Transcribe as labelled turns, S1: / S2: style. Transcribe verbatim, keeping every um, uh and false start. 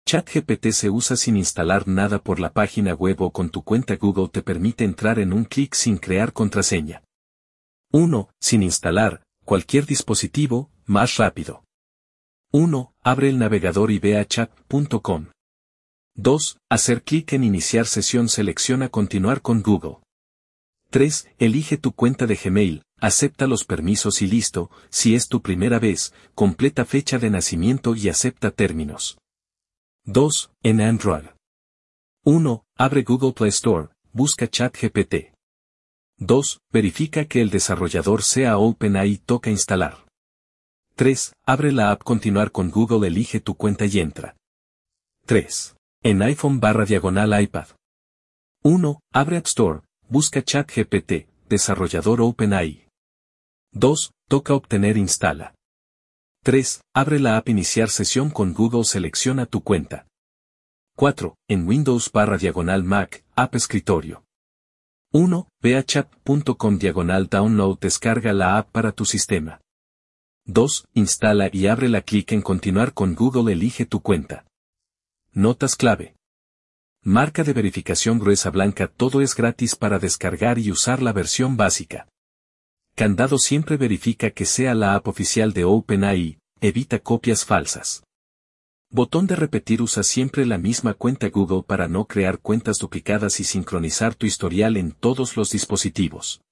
S1: ChatGPT se usa sin instalar nada por la página web o con tu cuenta Google te permite entrar en un clic sin crear contraseña. uno. Sin instalar, cualquier dispositivo, más rápido. uno. Abre el navegador y ve a chat punto com. dos. Hacer clic en iniciar sesión, selecciona continuar con Google. tres. Elige tu cuenta de Gmail, acepta los permisos y listo. Si es tu primera vez, completa fecha de nacimiento y acepta términos. dos. En Android. uno. Abre Google Play Store, busca ChatGPT. dos. Verifica que el desarrollador sea OpenAI, toca instalar. tres. Abre la app continuar con Google, elige tu cuenta y entra. tres. En iPhone barra diagonal iPad. uno. Abre App Store, busca ChatGPT, desarrollador OpenAI. dos. Toca obtener, instala. tres. Abre la app iniciar sesión con Google, selecciona tu cuenta. cuatro. En Windows barra diagonal Mac, app escritorio. uno. Ve a chat punto com diagonal download, descarga la app para tu sistema. dos. Instala y ábrela, clic en continuar con Google, elige tu cuenta. Notas clave. Marca de verificación gruesa blanca, todo es gratis para descargar y usar la versión básica. Candado, siempre verifica que sea la app oficial de OpenAI, evita copias falsas. Botón de repetir, usa siempre la misma cuenta Google para no crear cuentas duplicadas y sincronizar tu historial en todos los dispositivos.